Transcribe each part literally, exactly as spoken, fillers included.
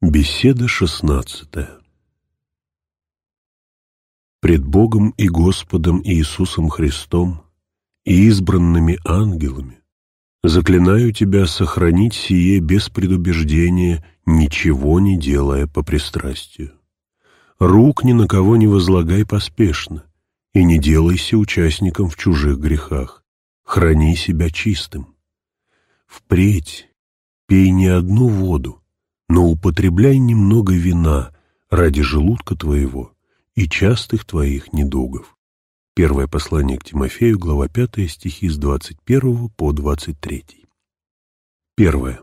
Беседа шестнадцатая. Пред Богом и Господом Иисусом Христом и избранными ангелами заклинаю тебя сохранить сие без предубеждения, ничего не делая по пристрастию. Рук ни на кого не возлагай поспешно, и не делайся участником в чужих грехах. Храни себя чистым. Впредь пей не одну воду, но употребляй немного вина ради желудка твоего и частых твоих недугов. Первое послание к Тимофею, глава пятая, стихи с двадцать первого по двадцать третий. Первое.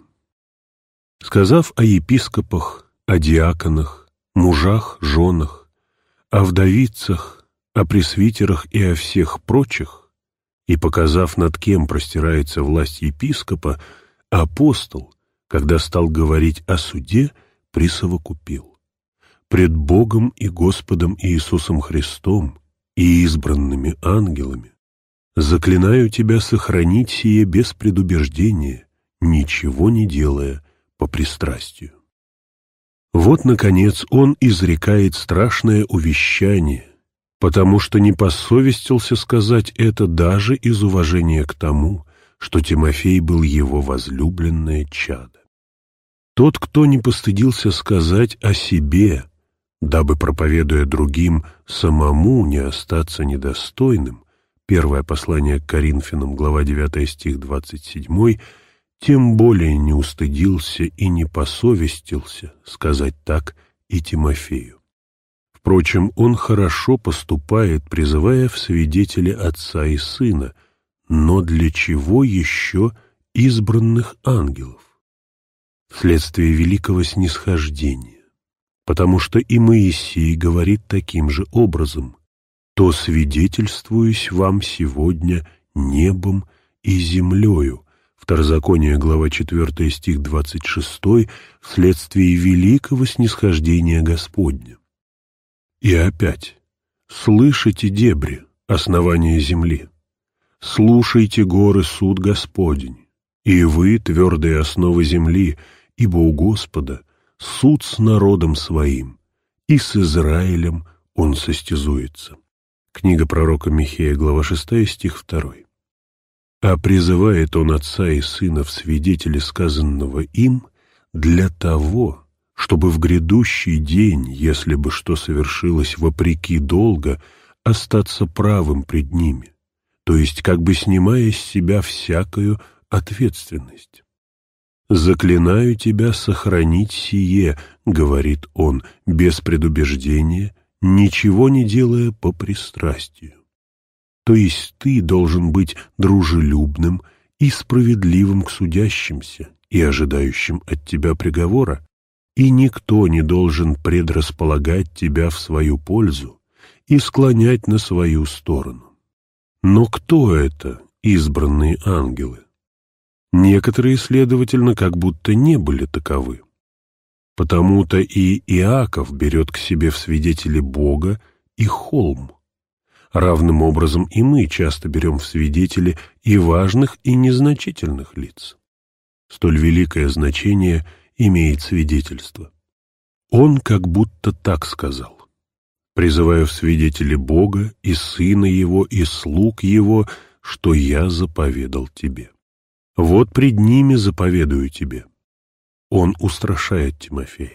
Сказав о епископах, о диаконах, мужах, женах, о вдовицах, о пресвитерах и о всех прочих, и показав, над кем простирается власть епископа, апостол, когда стал говорить о суде, присовокупил: «Пред Богом и Господом Иисусом Христом и избранными ангелами заклинаю тебя сохранить сие без предубеждения, ничего не делая по пристрастию». Вот, наконец, он изрекает страшное увещание, потому что не посовестился сказать это даже из уважения к тому, что Тимофей был его возлюбленное чадо. Тот, кто не постыдился сказать о себе, дабы, проповедуя другим, самому не остаться недостойным, первое послание к Коринфянам, глава девятая, стих двадцать седьмой, тем более не устыдился и не посовестился сказать так и Тимофею. Впрочем, он хорошо поступает, призывая в свидетели отца и сына, но для чего еще избранных ангелов? Вследствие великого снисхождения, потому что и Моисей говорит таким же образом: «То свидетельствуюсь вам сегодня небом и землею». Второзаконие, глава четвертая, стих двадцать шестой, вследствие великого снисхождения Господня. И опять: «Слышите, дебри, основания земли, слушайте, горы, суд Господень, и вы, твердые основы земли, ибо у Господа суд с народом своим, и с Израилем он состязуется». Книга пророка Михея, глава шестая, стих второй. А призывает он отца и сына в свидетели сказанного им для того, чтобы в грядущий день, если бы что совершилось вопреки долга, остаться правым пред ними, то есть как бы снимая с себя всякую ответственность. «Заклинаю тебя сохранить сие, — говорит он, — без предубеждения, ничего не делая по пристрастию». То есть ты должен быть дружелюбным и справедливым к судящимся и ожидающим от тебя приговора, и никто не должен предрасполагать тебя в свою пользу и склонять на свою сторону. Но кто это избранные ангелы? Некоторые, следовательно, как будто не были таковы. Потому-то и Иаков берет к себе в свидетели Бога и холм. Равным образом и мы часто берем в свидетели и важных, и незначительных лиц. Столь великое значение имеет свидетельство. Он как будто так сказал: «Призываю в свидетели Бога и Сына Его, и слуг Его, что я заповедал тебе. Вот пред ними заповедую тебе». Он устрашает Тимофея.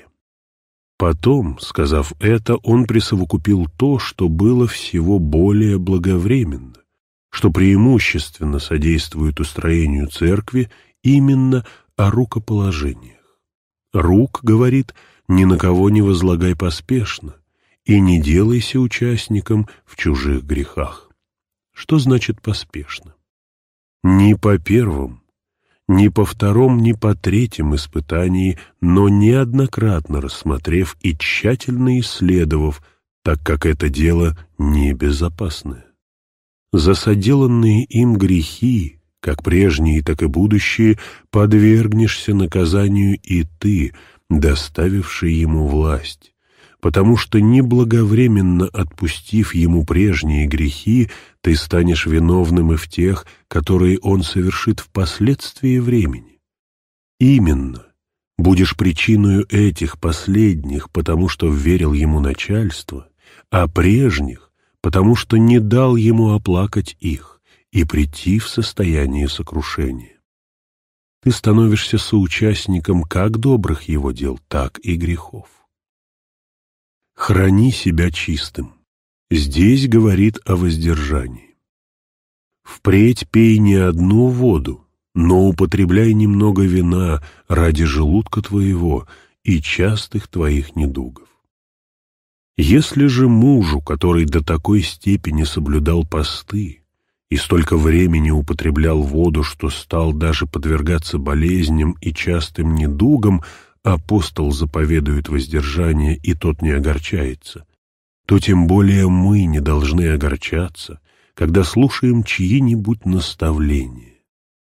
Потом, сказав это, он присовокупил то, что было всего более благовременно, что преимущественно содействует устроению церкви именно о рукоположениях. «Рук, — говорит, — ни на кого не возлагай поспешно, и не делайся участником в чужих грехах». Что значит поспешно? Не по первым, ни по втором, ни по третьем испытании, но неоднократно рассмотрев и тщательно исследовав, так как это дело небезопасное. За соделанные им грехи, как прежние, так и будущие, подвергнешься наказанию и ты, доставивший ему власть, потому что, неблаговременно отпустив ему прежние грехи, ты станешь виновным и в тех, которые он совершит впоследствии времени. Именно, Будешь причиною этих последних, потому что вверил ему начальство, а прежних, потому что не дал ему оплакать их и прийти в состояние сокрушения. Ты становишься соучастником как добрых его дел, так и грехов. Храни себя чистым. Здесь говорит о воздержании. Впредь пей не одну воду, но употребляй немного вина ради желудка твоего и частых твоих недугов. Если же мужу, который до такой степени соблюдал посты и столько времени употреблял воду, что стал даже подвергаться болезням и частым недугам, апостол заповедует воздержание, и тот не огорчается, то тем более мы не должны огорчаться, когда слушаем чьи-нибудь наставления.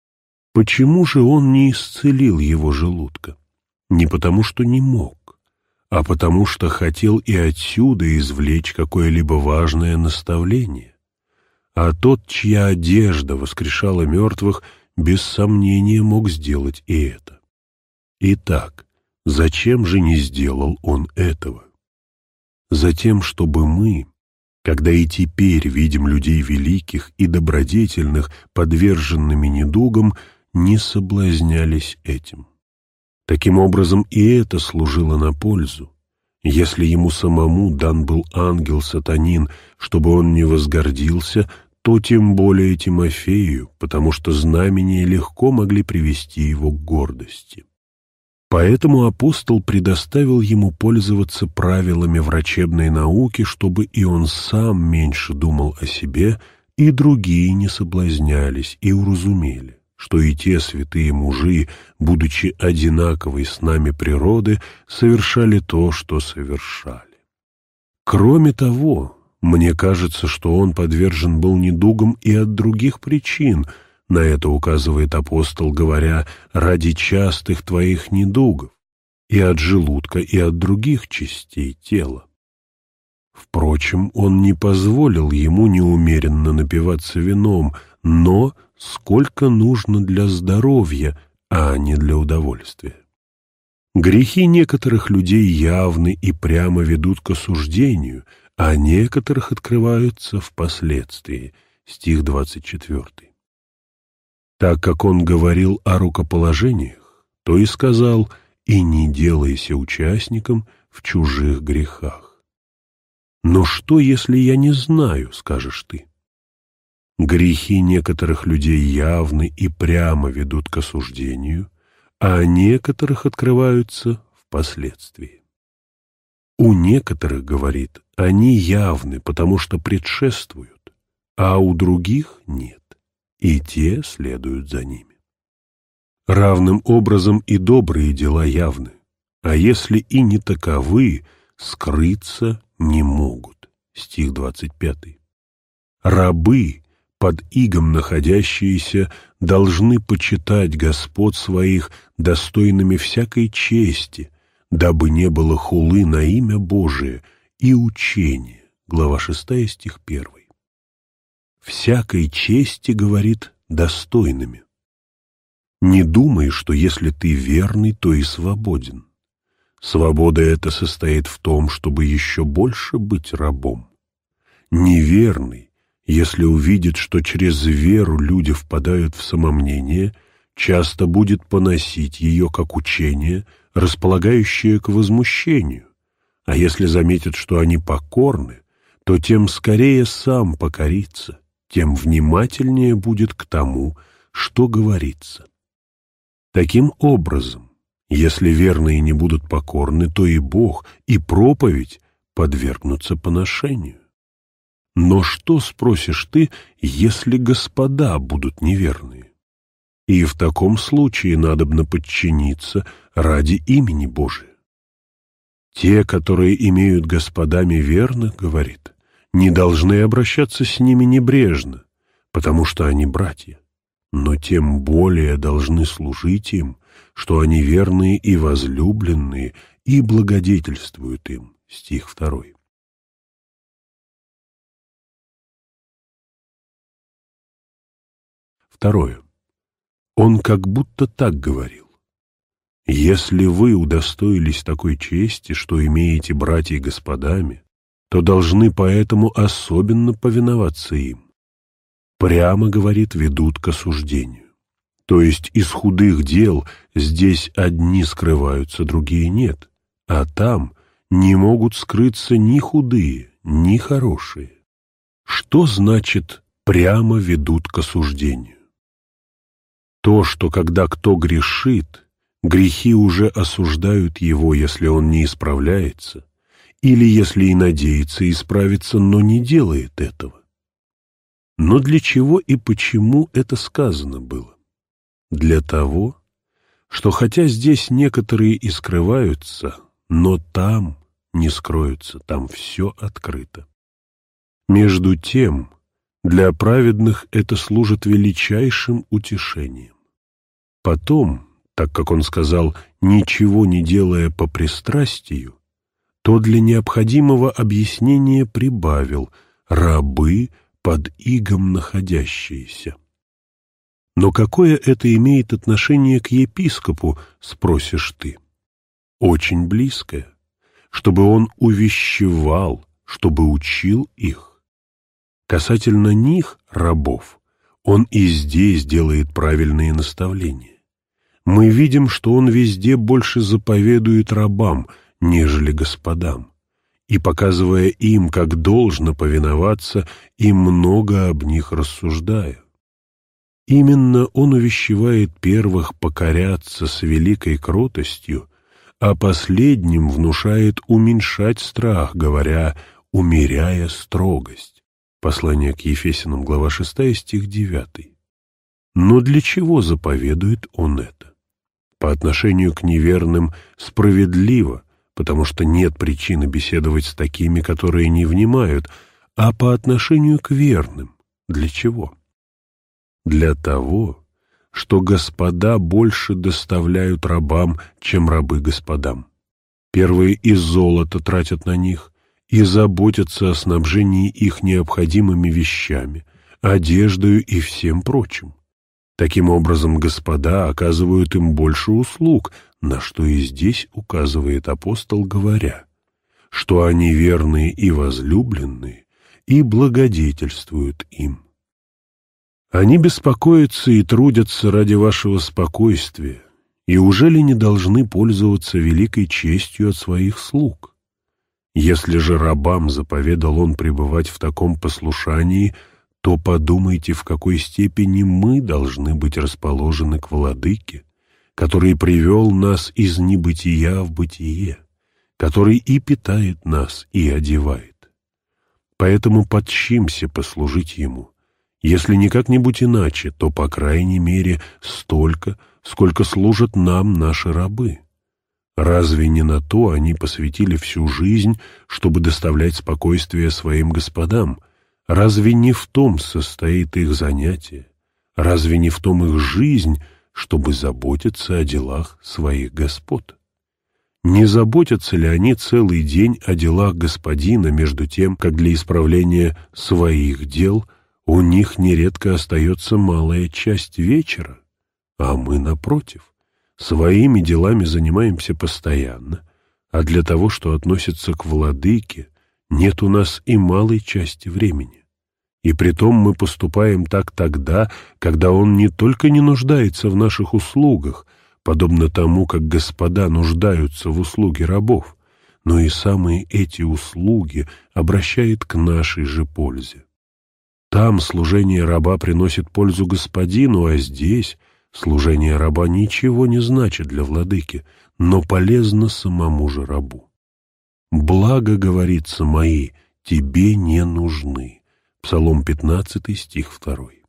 Почему же он не исцелил его желудка? Не потому, что не мог, а потому, что хотел и отсюда извлечь какое-либо важное наставление. А тот, чья одежда воскрешала мертвых, без сомнения мог сделать и это. Итак, зачем же не сделал он этого? Затем, чтобы мы, когда и теперь видим людей великих и добродетельных, подверженными недугам, не соблазнялись этим. Таким образом, и это служило на пользу. Если ему самому дан был ангел-сатанин, чтобы он не возгордился, то тем более Тимофею, потому что знамения легко могли привести его к гордости. Поэтому апостол предоставил ему пользоваться правилами врачебной науки, чтобы и он сам меньше думал о себе, и другие не соблазнялись и уразумели, что и те святые мужи, будучи одинаковой с нами природы, совершали то, что совершали. Кроме того, мне кажется, что он подвержен был недугам и от других причин. На это указывает апостол, говоря: «ради частых твоих недугов, и от желудка, и от других частей тела». Впрочем, он не позволил ему неумеренно напиваться вином, но сколько нужно для здоровья, а не для удовольствия. Грехи некоторых людей явны и прямо ведут к осуждению, а некоторых открываются впоследствии. Стих двадцать четвёртый. Так как он говорил о рукоположениях, то и сказал: «И не делайся участником в чужих грехах». Но что, если я не знаю, скажешь ты? Грехи некоторых людей явны и прямо ведут к осуждению, а некоторых открываются впоследствии. У некоторых, говорит, они явны, потому что предшествуют, а у других нет, и те следуют за ними. Равным образом и добрые дела явны, а если и не таковы, скрыться не могут. Стих двадцать пятый. Рабы, под игом находящиеся, должны почитать господ своих достойными всякой чести, дабы не было хулы на имя Божие и учения. Глава шестая, стих первый. Всякой чести, говорит, достойными. Не думай, что если ты верный, то и свободен. Свобода эта состоит в том, чтобы еще больше быть рабом. Неверный, если увидит, что через веру люди впадают в самомнение, часто будет поносить ее как учение, располагающее к возмущению, а если заметит, что они покорны, то тем скорее сам покорится, тем внимательнее будет к тому, что говорится. Таким образом, если верные не будут покорны, то и Бог, и проповедь подвергнутся поношению. Но что, спросишь ты, если господа будут неверные? И в таком случае надобно подчиниться ради имени Божия. Те, которые имеют господами верных, говорит, не должны обращаться с ними небрежно, потому что они братья, но тем более должны служить им, что они верные и возлюбленные, и благодетельствуют им. Стих второй. Второе. Он как будто так говорил: Если вы удостоились такой чести, что имеете братьей господами, то должны поэтому особенно повиноваться им. Прямо, говорит, ведут к осуждению. То есть из худых дел здесь одни скрываются, другие нет, а там не могут скрыться ни худые, ни хорошие. Что значит «прямо ведут к осуждению»? То, что когда кто грешит, грехи уже осуждают его, если он не исправляется, или если и надеется исправиться, но не делает этого. Но для чего и почему это сказано было? Для того, что хотя здесь некоторые и скрываются, но там не скроются, там все открыто. Между тем, для праведных это служит величайшим утешением. Потом, так как он сказал «ничего не делая по пристрастию», то для необходимого объяснения прибавил «рабы под игом находящиеся». Но какое это имеет отношение к епископу, спросишь ты? Очень близкое, чтобы он увещевал, чтобы учил их. Касательно них, рабов, он и здесь делает правильные наставления. Мы видим, что он везде больше заповедует рабам, нежели господам, и, показывая им, как должно повиноваться, и много об них рассуждая. Именно он увещевает первых покоряться с великой кротостью, а последним внушает уменьшать страх, говоря «умеряя строгость». Послание к Ефесянам, глава шестая, стих девятый. Но для чего заповедует он это? По отношению к неверным справедливо, потому что нет причины беседовать с такими, которые не внимают, а по отношению к верным. Для чего? Для того, что господа больше доставляют рабам, чем рабы господам. Первые и золото тратят на них, и заботятся о снабжении их необходимыми вещами, одеждою и всем прочим. Таким образом, господа оказывают им больше услуг, на что и здесь указывает апостол, говоря, что они верные и возлюбленные, и благодетельствуют им. Они беспокоятся и трудятся ради вашего спокойствия, и ужели не должны пользоваться великой честью от своих слуг? Если же рабам заповедал он пребывать в таком послушании, то подумайте, в какой степени мы должны быть расположены к Владыке, который привел нас из небытия в бытие, который и питает нас, и одевает. Поэтому подчимся послужить Ему, если не как-нибудь иначе, то, по крайней мере, столько, сколько служат нам наши рабы. Разве не на то они посвятили всю жизнь, чтобы доставлять спокойствие своим господам? Разве не в том состоит их занятие? Разве не в том их жизнь, чтобы заботиться о делах своих господ? Не заботятся ли они целый день о делах господина, между тем, как для исправления своих дел у них нередко остается малая часть вечера? А мы, напротив, своими делами занимаемся постоянно, а для того, что относится к владыке, нет у нас и малой части времени. И притом мы поступаем так тогда, когда он не только не нуждается в наших услугах, подобно тому, как господа нуждаются в услуге рабов, но и самые эти услуги обращает к нашей же пользе. Там служение раба приносит пользу господину, а здесь служение раба ничего не значит для владыки, но полезно самому же рабу. «Благо, говорится, мои, тебе не нужны». Псалом пятнадцатый, стих второй.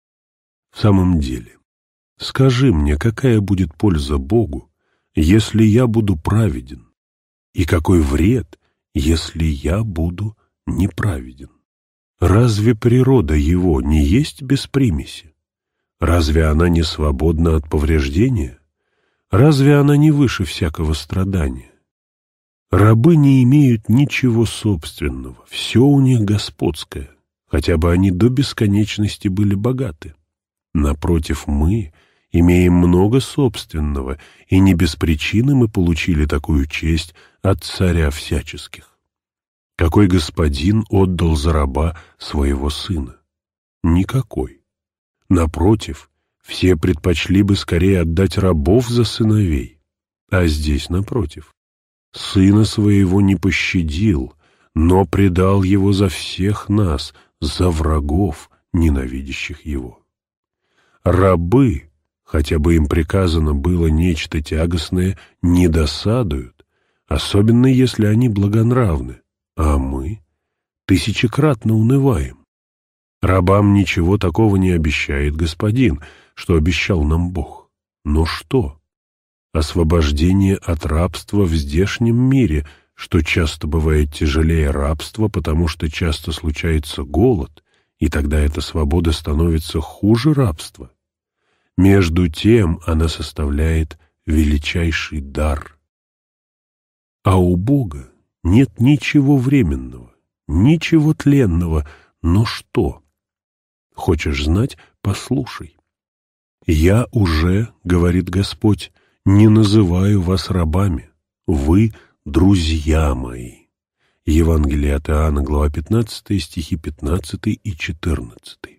В самом деле, скажи мне, какая будет польза Богу, если я буду праведен, и какой вред, если я буду неправеден? Разве природа его не есть без примеси? Разве она не свободна от повреждения? Разве она не выше всякого страдания? Рабы не имеют ничего собственного, все у них господское, хотя бы они до бесконечности были богаты. Напротив, мы имеем много собственного, и не без причины мы получили такую честь от царя всяческих. Какой господин отдал за раба своего сына? Никакой. Напротив, все предпочли бы скорее отдать рабов за сыновей. А здесь, напротив, сына своего не пощадил, но предал его за всех нас, за врагов, ненавидящих его. Рабы, хотя бы им приказано было нечто тягостное, не досадуют, особенно если они благонравны, а мы тысячекратно унываем. Рабам ничего такого не обещает господин, что обещал нам Бог. Но что? Освобождение от рабства в здешнем мире, что часто бывает тяжелее рабства, потому что часто случается голод, и тогда эта свобода становится хуже рабства. Между тем она составляет величайший дар. А у Бога нет ничего временного, ничего тленного, но что? Хочешь знать? Послушай. «Я уже, — говорит Господь, — не называю вас рабами, вы — друзья мои». Евангелие от Иоанна, глава пятнадцатая, стихи пятнадцатый и четырнадцатый.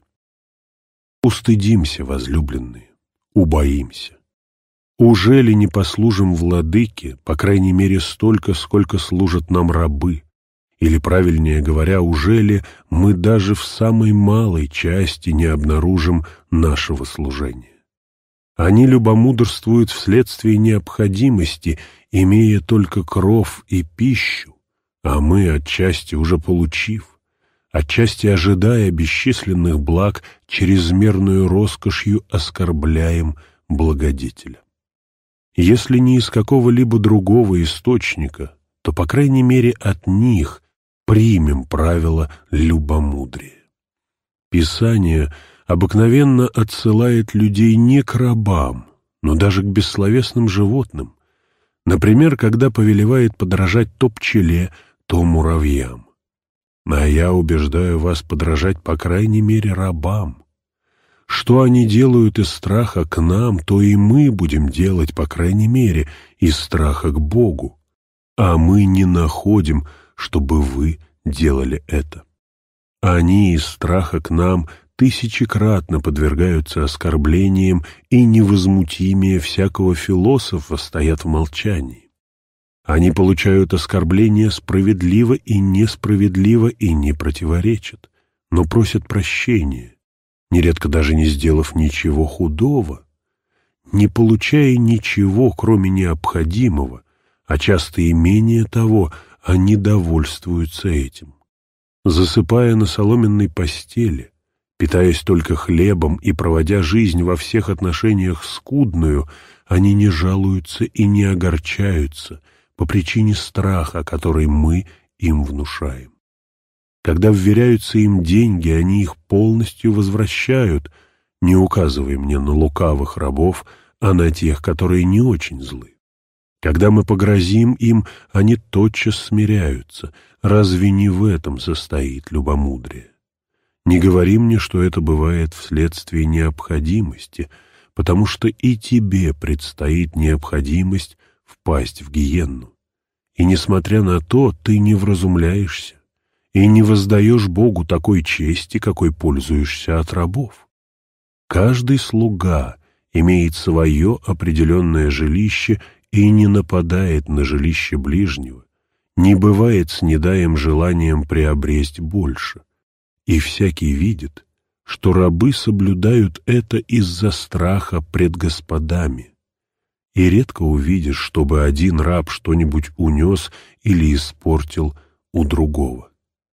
Устыдимся, возлюбленные, убоимся. Ужели не послужим владыке, по крайней мере, столько, сколько служат нам рабы? Или, правильнее говоря, ужели мы даже в самой малой части не обнаружим нашего служения? Они любомудрствуют вследствие необходимости, имея только кров и пищу, а мы, отчасти уже получив, отчасти ожидая бесчисленных благ, чрезмерную роскошью оскорбляем благодетеля. Если не из какого-либо другого источника, то, по крайней мере, от них примем правило любомудрия. Писание обыкновенно отсылает людей не к рабам, но даже к бессловесным животным, например, когда повелевает подражать то пчеле, то муравьям. А я убеждаю вас подражать, по крайней мере, рабам. Что они делают из страха к нам, то и мы будем делать, по крайней мере, из страха к Богу. А мы не находим, чтобы вы делали это. Они из страха к нам тысячекратно подвергаются оскорблениям, и невозмутимее всякого философа стоят в молчании. Они получают оскорбления справедливо и несправедливо и не противоречат, но просят прощения, нередко даже не сделав ничего худого, не получая ничего, кроме необходимого, а часто и менее того, они довольствуются этим. Засыпая на соломенной постели, питаясь только хлебом и проводя жизнь во всех отношениях скудную, они не жалуются и не огорчаются по причине страха, который мы им внушаем. Когда вверяются им деньги, они их полностью возвращают, не указывая мне на лукавых рабов, а на тех, которые не очень злы. Когда мы погрозим им, они тотчас смиряются. Разве не в этом состоит любомудрие? Не говори мне, что это бывает вследствие необходимости, потому что и тебе предстоит необходимость впасть в гиенну. И, несмотря на то, ты не вразумляешься и не воздаешь Богу такой чести, какой пользуешься от рабов. Каждый слуга имеет свое определенное жилище и не нападает на жилище ближнего, не бывает снедаем желанием приобресть больше. И всякий видит, что рабы соблюдают это из-за страха пред господами. И редко увидишь, чтобы один раб что-нибудь унес или испортил у другого.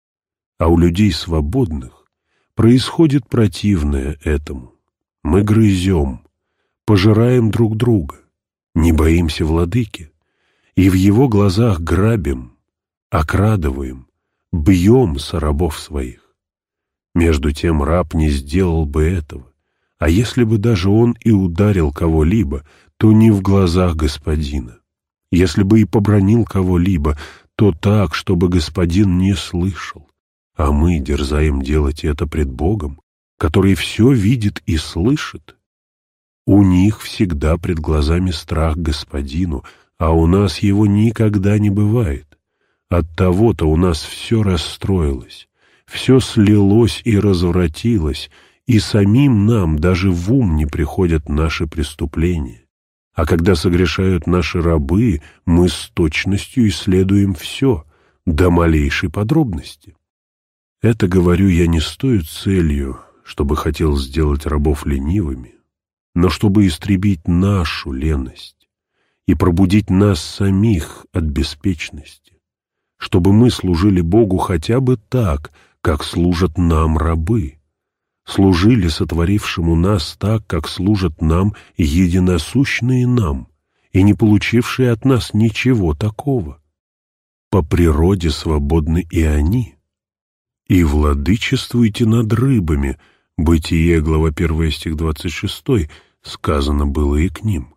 А у людей свободных происходит противное этому. Мы грызем, пожираем друг друга, не боимся владыки, и в его глазах грабим, окрадываем, бьем сорабов своих. Между тем раб не сделал бы этого, а если бы даже он и ударил кого-либо, то не в глазах господина. Если бы и побранил кого-либо, то так, чтобы господин не слышал. А мы дерзаем делать это пред Богом, который все видит и слышит. У них всегда пред глазами страх Господину, а у нас его никогда не бывает. Оттого-то у нас все расстроилось, все слилось и развратилось, и самим нам даже в ум не приходят наши преступления. А когда согрешают наши рабы, мы с точностью исследуем все, до малейшей подробности. Это говорю я не с той целью, чтобы хотел сделать рабов ленивыми, но чтобы истребить нашу леность и пробудить нас самих от беспечности, чтобы мы служили Богу хотя бы так, как служат нам рабы, служили сотворившему нас так, как служат нам единосущные нам и не получившие от нас ничего такого. По природе свободны и они. И владычествуйте над рыбами, Бытие, глава первая, стих двадцать шестой, сказано было и к ним.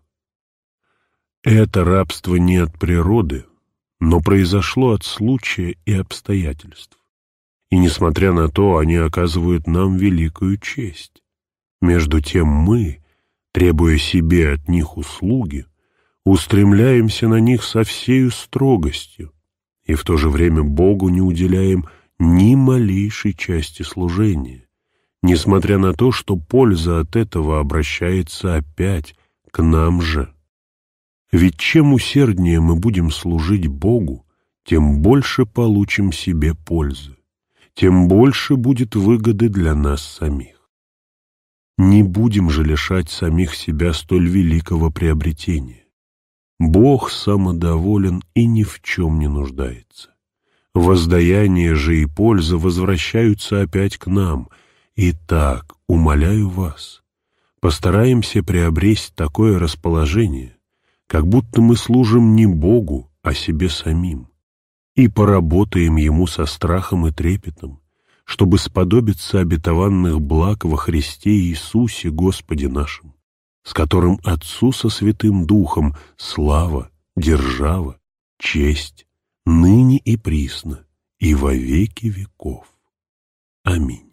Это рабство не от природы, но произошло от случая и обстоятельств. И, несмотря на то, они оказывают нам великую честь. Между тем мы, требуя себе от них услуги, устремляемся на них со всею строгостью, и в то же время Богу не уделяем ни малейшей части служения, несмотря на то, что польза от этого обращается опять к нам же. Ведь чем усерднее мы будем служить Богу, тем больше получим себе пользы, тем больше будет выгоды для нас самих. Не будем же лишать самих себя столь великого приобретения. Бог самодоволен и ни в чем не нуждается. Воздаяние же и польза возвращаются опять к нам. Итак, умоляю вас, постараемся приобрести такое расположение, как будто мы служим не Богу, а себе самим, и поработаем Ему со страхом и трепетом, чтобы сподобиться обетованных благ во Христе Иисусе Господе нашим, с которым Отцу со Святым Духом слава, держава, честь, ныне и присно, и во веки веков. Аминь.